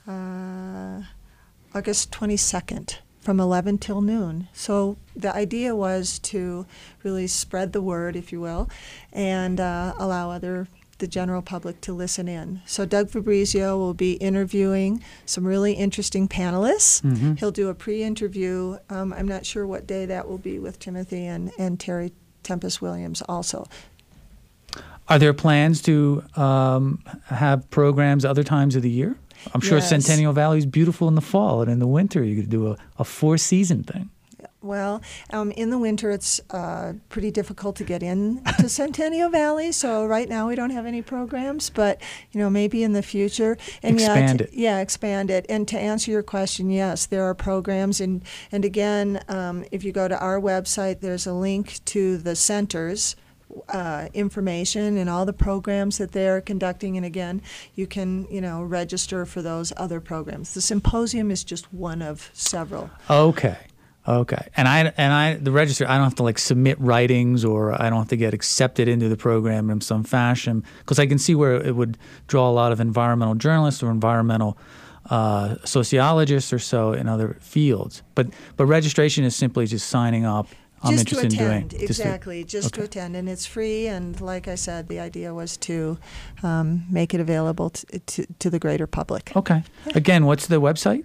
Speaker 12: August 22nd, from 11 till noon. So the idea was to really spread the word, if you will, and allow the general public to listen in. So Doug Fabrizio will be interviewing some really interesting panelists. He'll do a pre-interview. I'm not sure what day that will be, with Timothy and Terry Tempest Williams also.
Speaker 2: Are there plans to have programs other times of the year? I'm sure
Speaker 12: Yes.
Speaker 2: Centennial Valley is beautiful in the fall, and in the winter you could do a 4-season thing.
Speaker 12: Well, in the winter, it's pretty difficult to get in to Centennial Valley. So right now we don't have any programs, but maybe in the future. And
Speaker 2: expand it.
Speaker 12: Yeah, expand it. And to answer your question, yes, there are programs. And again, if you go to our website, there's a link to the centers. Information and all the programs that they're conducting, and again, you can register for those other programs. The symposium is just one of several.
Speaker 2: Okay. And the register, I don't have to submit writings, or I don't have to get accepted into the program in some fashion, because I can see where it would draw a lot of environmental journalists or environmental sociologists or so in other fields. But registration is simply just signing up. I'm
Speaker 12: just
Speaker 2: interested
Speaker 12: to attend,
Speaker 2: in doing
Speaker 12: exactly. Just to attend, and it's free. And like I said, the idea was to make it available to the greater public.
Speaker 2: Okay. Again, what's the website?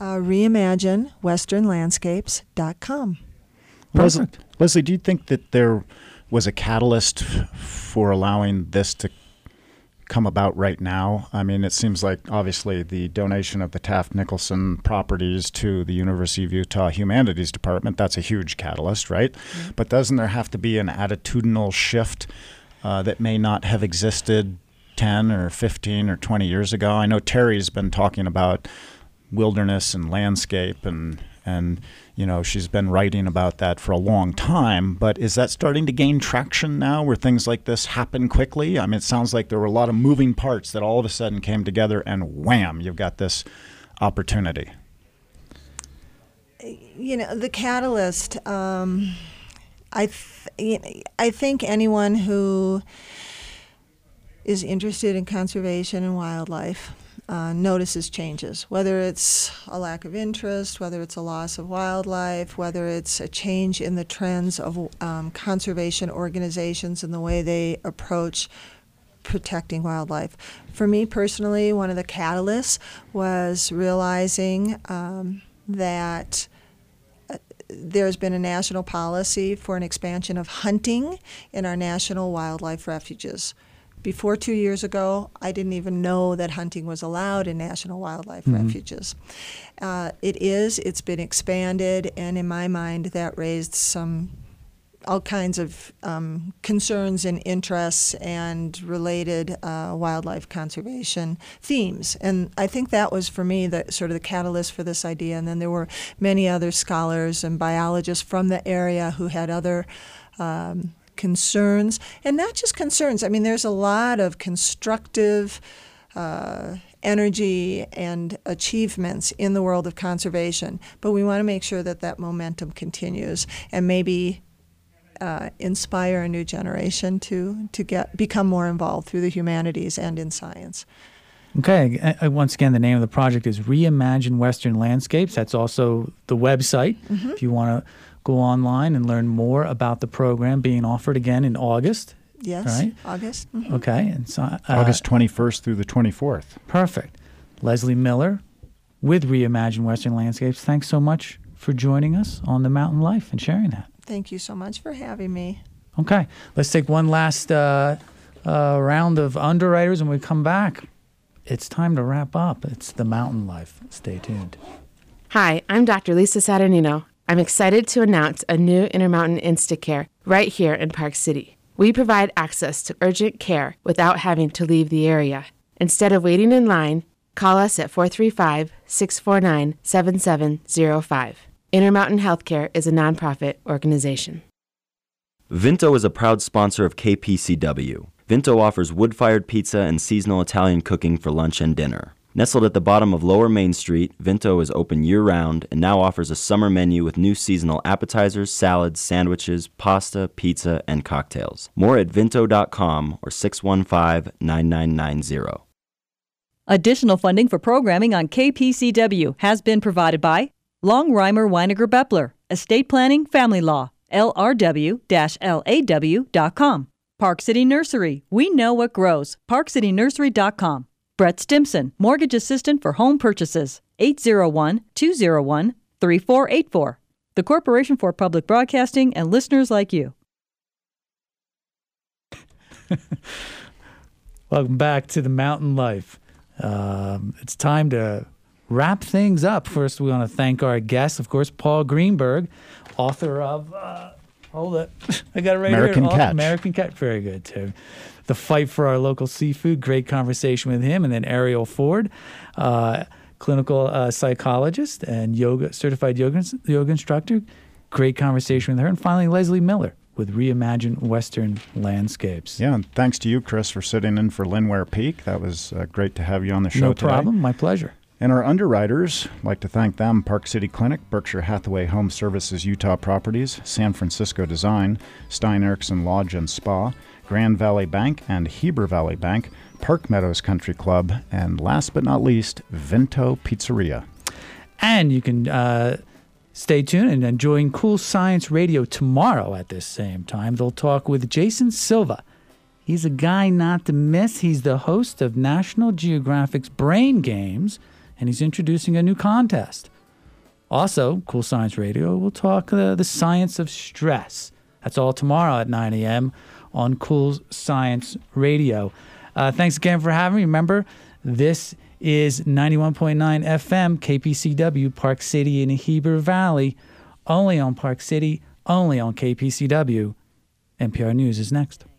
Speaker 12: ReimagineWesternLandscapes.com.
Speaker 2: Perfect.
Speaker 1: Leslie, do you think that there was a catalyst for allowing this to come about right now? I mean, it seems like obviously the donation of the Taft Nicholson properties to the University of Utah Humanities Department, that's a huge catalyst, right? Mm-hmm. But doesn't there have to be an attitudinal shift that may not have existed 10 or 15 or 20 years ago? I know Terry's been talking about wilderness and landscape, and she's been writing about that for a long time, but is that starting to gain traction now where things like this happen quickly? I mean, it sounds like there were a lot of moving parts that all of a sudden came together and wham, you've got this opportunity.
Speaker 12: The catalyst, I think anyone who is interested in conservation and wildlife notices changes, whether it's a lack of interest, whether it's a loss of wildlife, whether it's a change in the trends of conservation organizations and the way they approach protecting wildlife. For me personally, one of the catalysts was realizing that there's been a national policy for an expansion of hunting in our national wildlife refuges. Before 2 years ago, I didn't even know that hunting was allowed in national wildlife refuges. It's been expanded, and in my mind, that raised all kinds of concerns and interests and related wildlife conservation themes. And I think that was, for me, the sort of the catalyst for this idea. And then there were many other scholars and biologists from the area who had other concerns, and not just concerns. I mean, there's a lot of constructive energy and achievements in the world of conservation, but we want to make sure that momentum continues and maybe inspire a new generation to become more involved through the humanities and in science.
Speaker 2: Okay. Once again, the name of the project is Reimagine Western Landscapes. That's also the website if you want to go online and learn more about the program being offered again in August.
Speaker 12: Yes,
Speaker 2: right?
Speaker 12: August.
Speaker 2: Okay. And so,
Speaker 1: August 21st through the 24th.
Speaker 2: Perfect. Leslie Miller with Reimagine Western Landscapes, thanks so much for joining us on The Mountain Life and sharing that.
Speaker 12: Thank you so much for having me.
Speaker 2: Okay. Let's take one last round of underwriters, and when we come back, it's time to wrap up. It's The Mountain Life. Stay tuned.
Speaker 13: Hi, I'm Dr. Lisa Saturnino. I'm excited to announce a new Intermountain Instacare right here in Park City. We provide access to urgent care without having to leave the area. Instead of waiting in line, call us at 435-649-7705. Intermountain Healthcare is a nonprofit organization.
Speaker 14: Vinto is a proud sponsor of KPCW. Vinto offers wood-fired pizza and seasonal Italian cooking for lunch and dinner. Nestled at the bottom of Lower Main Street, Vinto is open year-round and now offers a summer menu with new seasonal appetizers, salads, sandwiches, pasta, pizza, and cocktails. More at vinto.com or 615-9990.
Speaker 15: Additional funding for programming on KPCW has been provided by Longheimer Weiniger Beppler, Estate Planning Family Law, LRW-LAW.com. Park City Nursery, we know what grows, parkcitynursery.com. Brett Stimson, Mortgage Assistant for Home Purchases, 801-201-3484. The Corporation for Public Broadcasting and listeners like you.
Speaker 2: Welcome back to The Mountain Life. It's time to wrap things up, first we want to thank our guest, of course, Paul Greenberg, author of, hold it, I got it right
Speaker 1: American
Speaker 2: here.
Speaker 1: Catch.
Speaker 2: American Catch, very good, too. The Fight for Our Local Seafood, great conversation with him. And then Ariel Ford, clinical psychologist and certified yoga instructor, great conversation with her. And finally, Leslie Miller with Reimagine Western Landscapes.
Speaker 1: Yeah, and thanks to you, Chris, for sitting in for Linware Peak. That was great to have you on the show today.
Speaker 2: No problem. My pleasure.
Speaker 1: And our underwriters, I'd like to thank them: Park City Clinic, Berkshire Hathaway Home Services Utah Properties, San Francisco Design, Stein Erikson Lodge and Spa, Grand Valley Bank and Heber Valley Bank, Park Meadows Country Club, and last but not least, Vinto Pizzeria.
Speaker 2: And you can stay tuned and join Cool Science Radio tomorrow at this same time. They'll talk with Jason Silva. He's a guy not to miss. He's the host of National Geographic's Brain Games, and he's introducing a new contest. Also, Cool Science Radio will talk the science of stress. That's all tomorrow at 9 a.m. on Cool Science Radio. Thanks again for having me. Remember, this is 91.9 FM, KPCW, Park City in Heber Valley. Only on Park City, only on KPCW. NPR News is next.